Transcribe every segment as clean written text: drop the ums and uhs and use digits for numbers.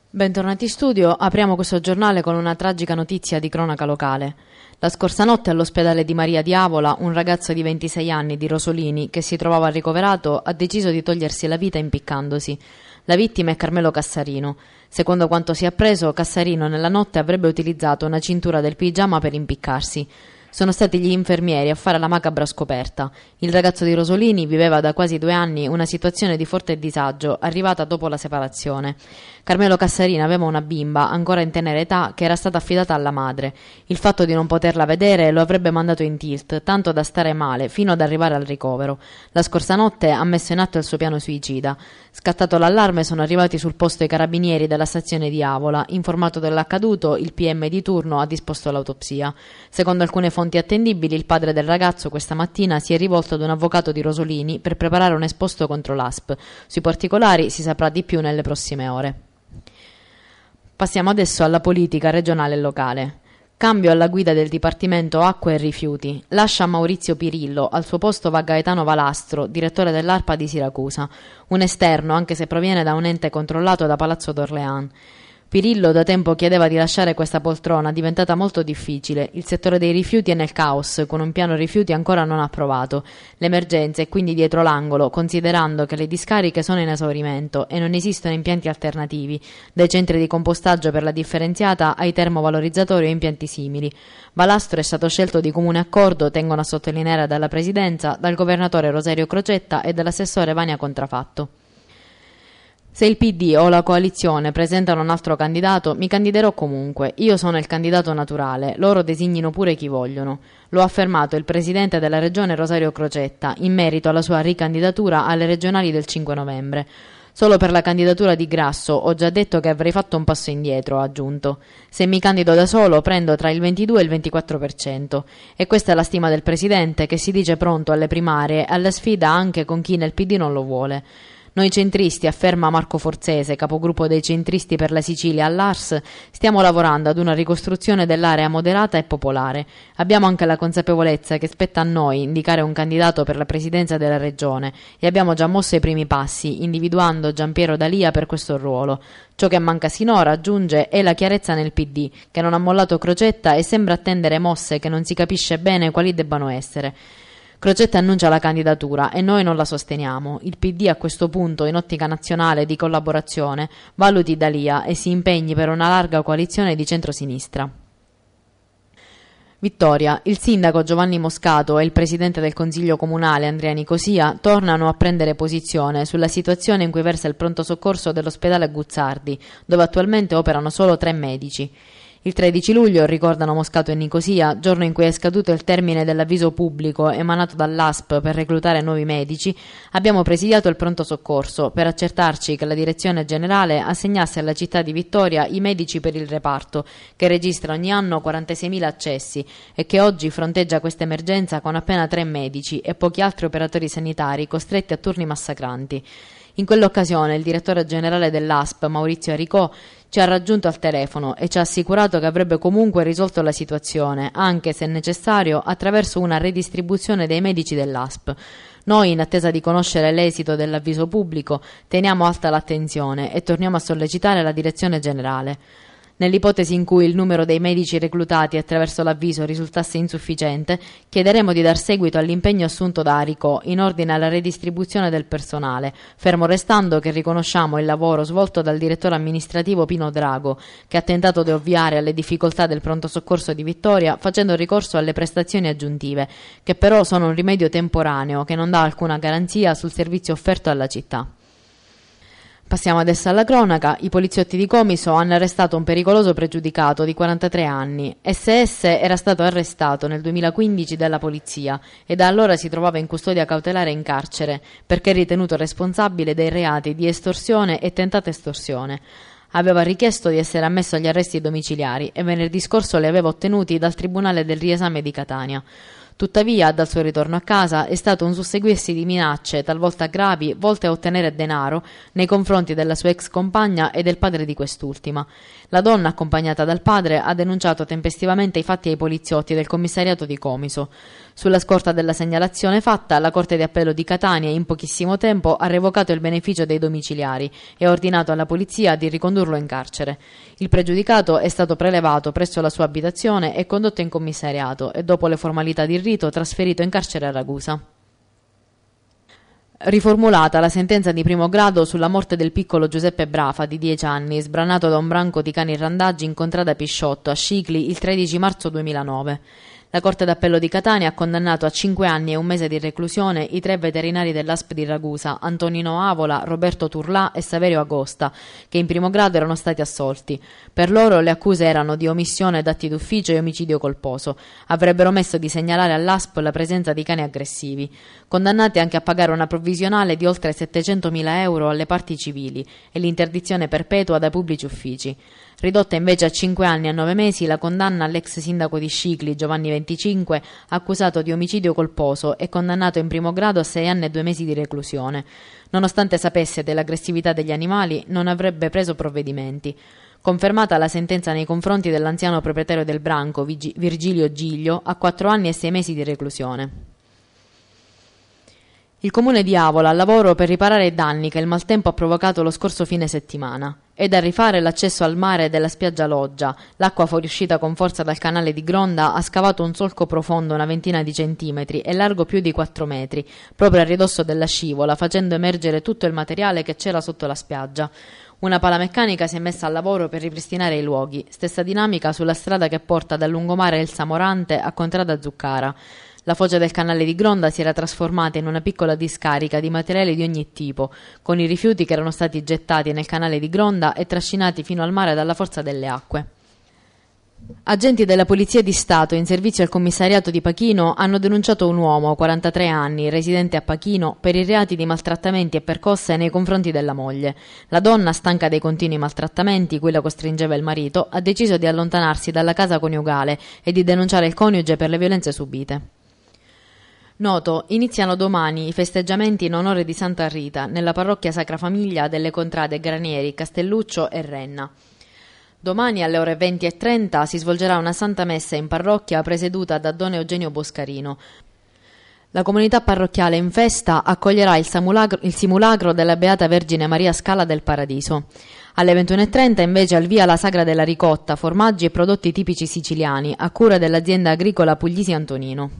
Bentornati in studio, apriamo questo giornale con una tragica notizia di cronaca locale. La scorsa notte all'ospedale di Maria di Avola, un ragazzo di 26 anni di Rosolini, che si trovava ricoverato, ha deciso di togliersi la vita impiccandosi. La vittima è Carmelo Cassarino. Secondo quanto si è appreso, Cassarino nella notte avrebbe utilizzato una cintura del pigiama per impiccarsi. Sono stati gli infermieri a fare la macabra scoperta. Il ragazzo di Rosolini viveva da quasi 2 anni una situazione di forte disagio, arrivata dopo la separazione. Carmelo Cassarino aveva una bimba, ancora in tenera età, che era stata affidata alla madre. Il fatto di non poterla vedere lo avrebbe mandato in tilt, tanto da stare male, fino ad arrivare al ricovero. La scorsa notte ha messo in atto il suo piano suicida. Scattato l'allarme, sono arrivati sul posto i carabinieri della stazione di Avola. Informato dell'accaduto, il PM di turno ha disposto l'autopsia. Secondo alcune fonti attendibili, il padre del ragazzo questa mattina si è rivolto ad un avvocato di Rosolini per preparare un esposto contro l'ASP. Sui particolari si saprà di più nelle prossime ore. Passiamo adesso alla politica regionale e locale. Cambio alla guida del Dipartimento Acque e Rifiuti. Lascia Maurizio Pirillo, al suo posto va Gaetano Valastro, direttore dell'ARPA di Siracusa, un esterno anche se proviene da un ente controllato da Palazzo d'Orléans. Pirillo da tempo chiedeva di lasciare questa poltrona, diventata molto difficile. Il settore dei rifiuti è nel caos, con un piano rifiuti ancora non approvato. L'emergenza è quindi dietro l'angolo, considerando che le discariche sono in esaurimento e non esistono impianti alternativi, dai centri di compostaggio per la differenziata ai termovalorizzatori o impianti simili. Valastro è stato scelto di comune accordo, tengono a sottolineare dalla Presidenza, dal governatore Rosario Crocetta e dall'assessore Vania Contrafatto. Se il PD o la coalizione presentano un altro candidato, mi candiderò comunque. Io sono il candidato naturale, loro designino pure chi vogliono. Lo ha affermato il presidente della regione Rosario Crocetta in merito alla sua ricandidatura alle regionali del 5 novembre. Solo per la candidatura di Grasso ho già detto che avrei fatto un passo indietro, ha aggiunto. Se mi candido da solo prendo tra il 22 e il 24%. E questa è la stima del presidente, che si dice pronto alle primarie e alla sfida anche con chi nel PD non lo vuole. Noi centristi, afferma Marco Forzese, capogruppo dei centristi per la Sicilia all'ARS, stiamo lavorando ad una ricostruzione dell'area moderata e popolare. Abbiamo anche la consapevolezza che spetta a noi indicare un candidato per la presidenza della regione e abbiamo già mosso i primi passi, individuando Giampiero D'Alia per questo ruolo. Ciò che manca sinora, aggiunge, è la chiarezza nel PD, che non ha mollato Crocetta e sembra attendere mosse che non si capisce bene quali debbano essere. Crocetta annuncia la candidatura e noi non la sosteniamo. Il PD a questo punto, in ottica nazionale di collaborazione, valuti D'Alia e si impegni per una larga coalizione di centrosinistra. Vittoria. Il sindaco Giovanni Moscato e il presidente del Consiglio Comunale Andrea Nicosia tornano a prendere posizione sulla situazione in cui versa il pronto soccorso dell'ospedale Guzzardi, dove attualmente operano solo 3 medici. Il 13 luglio, ricordano Moscato e Nicosia, giorno in cui è scaduto il termine dell'avviso pubblico emanato dall'ASP per reclutare nuovi medici, abbiamo presidiato il pronto soccorso per accertarci che la direzione generale assegnasse alla città di Vittoria i medici per il reparto, che registra ogni anno 46.000 accessi e che oggi fronteggia questa emergenza con appena 3 medici e pochi altri operatori sanitari costretti a turni massacranti. In quell'occasione il direttore generale dell'ASP, Maurizio Aricò, ci ha raggiunto al telefono e ci ha assicurato che avrebbe comunque risolto la situazione, anche se necessario, attraverso una redistribuzione dei medici dell'ASP. Noi, in attesa di conoscere l'esito dell'avviso pubblico, teniamo alta l'attenzione e torniamo a sollecitare la direzione generale. Nell'ipotesi in cui il numero dei medici reclutati attraverso l'avviso risultasse insufficiente, chiederemo di dar seguito all'impegno assunto da Aricò in ordine alla redistribuzione del personale, fermo restando che riconosciamo il lavoro svolto dal direttore amministrativo Pino Drago, che ha tentato di ovviare alle difficoltà del pronto soccorso di Vittoria facendo ricorso alle prestazioni aggiuntive, che però sono un rimedio temporaneo che non dà alcuna garanzia sul servizio offerto alla città. Passiamo adesso alla cronaca. I poliziotti di Comiso hanno arrestato un pericoloso pregiudicato di 43 anni. SS era stato arrestato nel 2015 dalla polizia e da allora si trovava in custodia cautelare in carcere perché ritenuto responsabile dei reati di estorsione e tentata estorsione. Aveva richiesto di essere ammesso agli arresti domiciliari e venerdì scorso li aveva ottenuti dal Tribunale del Riesame di Catania. Tuttavia, dal suo ritorno a casa è stato un susseguirsi di minacce, talvolta gravi, volte a ottenere denaro, nei confronti della sua ex compagna e del padre di quest'ultima. La donna, accompagnata dal padre, ha denunciato tempestivamente i fatti ai poliziotti del commissariato di Comiso. Sulla scorta della segnalazione fatta, la Corte di Appello di Catania in pochissimo tempo ha revocato il beneficio dei domiciliari e ha ordinato alla polizia di ricondurlo in carcere. Il pregiudicato è stato prelevato presso la sua abitazione e condotto in commissariato e, dopo le formalità di rito, trasferito in carcere a Ragusa. Riformulata la sentenza di primo grado sulla morte del piccolo Giuseppe Brafa, di 10 anni, sbranato da un branco di cani randaggi in contrada Pisciotto, a Scicli, il 13 marzo 2009. La Corte d'Appello di Catania ha condannato a 5 anni e 1 mese di reclusione i 3 veterinari dell'ASP di Ragusa, Antonino Avola, Roberto Turlà e Saverio Agosta, che in primo grado erano stati assolti. Per loro le accuse erano di omissione d'atti d'ufficio e omicidio colposo. Avrebbero omesso di segnalare all'ASP la presenza di cani aggressivi. Condannati anche a pagare una provvisionale di oltre 700.000 euro alle parti civili e l'interdizione perpetua dai pubblici uffici. Ridotta invece a 5 anni e 9 mesi la condanna all'ex sindaco di Scicli, Giovanni 25, accusato di omicidio colposo e condannato in primo grado a 6 anni e 2 mesi di reclusione. Nonostante sapesse dell'aggressività degli animali, non avrebbe preso provvedimenti. Confermata la sentenza nei confronti dell'anziano proprietario del branco, Virgilio Giglio, a 4 anni e 6 mesi di reclusione. Il comune di Avola al lavoro per riparare i danni che il maltempo ha provocato lo scorso fine settimana. È da rifare l'accesso al mare della spiaggia Loggia. L'acqua fuoriuscita con forza dal canale di Gronda ha scavato un solco profondo una ventina di centimetri e largo più di 4 metri, proprio a ridosso della scivola, facendo emergere tutto il materiale che c'era sotto la spiaggia. Una pala meccanica si è messa al lavoro per ripristinare i luoghi. Stessa dinamica sulla strada che porta dal lungomare Elsa Morante a Contrada Zuccara. La foce del canale di Gronda si era trasformata in una piccola discarica di materiali di ogni tipo, con i rifiuti che erano stati gettati nel canale di Gronda e trascinati fino al mare dalla forza delle acque. Agenti della Polizia di Stato in servizio al commissariato di Pachino hanno denunciato un uomo, 43 anni, residente a Pachino, per i reati di maltrattamenti e percosse nei confronti della moglie. La donna, stanca dei continui maltrattamenti cui la costringeva il marito, ha deciso di allontanarsi dalla casa coniugale e di denunciare il coniuge per le violenze subite. Noto, iniziano domani i festeggiamenti in onore di Santa Rita nella parrocchia Sacra Famiglia delle contrade Granieri, Castelluccio e Renna. Domani alle ore 20:30 si svolgerà una Santa Messa in parrocchia presieduta da Don Eugenio Boscarino. La comunità parrocchiale in festa accoglierà il simulacro della Beata Vergine Maria Scala del Paradiso. Alle 21:30 invece al via la Sagra della Ricotta, formaggi e prodotti tipici siciliani a cura dell'azienda agricola Puglisi Antonino.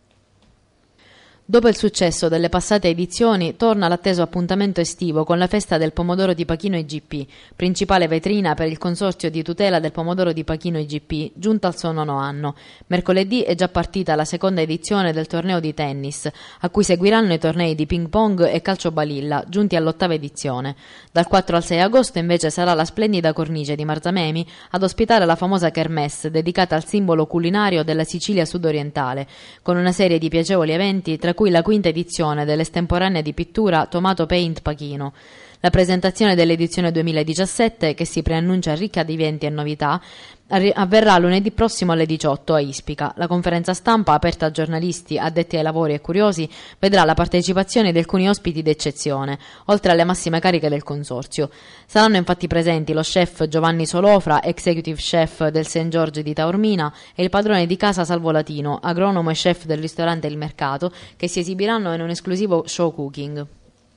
Dopo il successo delle passate edizioni, torna l'atteso appuntamento estivo con la festa del pomodoro di Pachino IGP, principale vetrina per il consorzio di tutela del pomodoro di Pachino IGP, giunta al suo 9° anno. Mercoledì è già partita la seconda edizione del torneo di tennis, a cui seguiranno i tornei di ping pong e calcio balilla, giunti all'8ª edizione. Dal 4 al 6 agosto invece sarà la splendida cornice di Marzamemi ad ospitare la famosa kermesse dedicata al simbolo culinario della Sicilia sudorientale, con una serie di piacevoli eventi tra cui la 5ª edizione dell'estemporanea di pittura Tomato Paint Pachino. La presentazione dell'edizione 2017, che si preannuncia ricca di eventi e novità, avverrà lunedì prossimo alle 18 a Ispica. La conferenza stampa, aperta a giornalisti, addetti ai lavori e curiosi, vedrà la partecipazione di alcuni ospiti d'eccezione, oltre alle massime cariche del consorzio. Saranno infatti presenti lo chef Giovanni Solofra, executive chef del St. George di Taormina, e il padrone di casa Salvo Latino, agronomo e chef del ristorante Il Mercato, che si esibiranno in un esclusivo show cooking.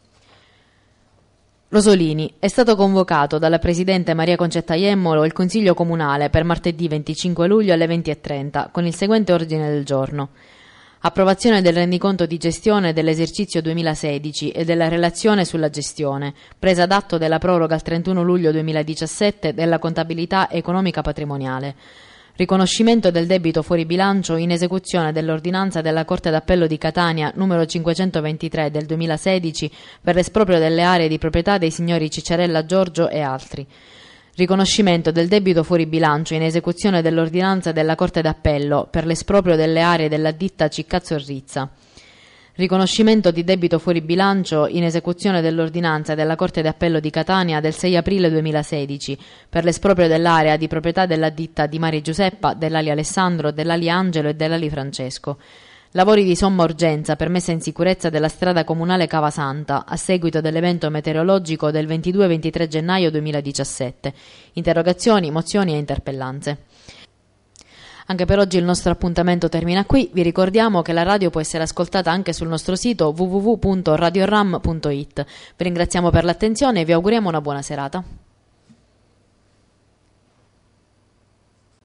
Rosolini. È stato convocato dalla Presidente Maria Concetta Jemmolo il Consiglio Comunale per martedì 25 luglio alle 20:30 con il seguente ordine del giorno. Approvazione del rendiconto di gestione dell'esercizio 2016 e della relazione sulla gestione, presa d'atto della proroga al 31 luglio 2017 della contabilità economica patrimoniale. Riconoscimento del debito fuori bilancio in esecuzione dell'ordinanza della Corte d'Appello di Catania numero 523 del 2016 per l'esproprio delle aree di proprietà dei signori Cicciarella Giorgio e altri. Riconoscimento del debito fuori bilancio in esecuzione dell'ordinanza della Corte d'Appello per l'esproprio delle aree della ditta Ciccazzo e Rizza. Riconoscimento di debito fuori bilancio in esecuzione dell'ordinanza della Corte d'Appello di Catania del 6 aprile 2016 per l'esproprio dell'area di proprietà della ditta Di Mari Giuseppa, dell'Ali Alessandro, dell'Ali Angelo e dell'Ali Francesco. Lavori di somma urgenza per messa in sicurezza della strada comunale Cavasanta a seguito dell'evento meteorologico del 22-23 gennaio 2017. Interrogazioni, mozioni e interpellanze. Anche per oggi il nostro appuntamento termina qui. Vi ricordiamo che la radio può essere ascoltata anche sul nostro sito www.radioram.it. Vi ringraziamo per l'attenzione e vi auguriamo una buona serata.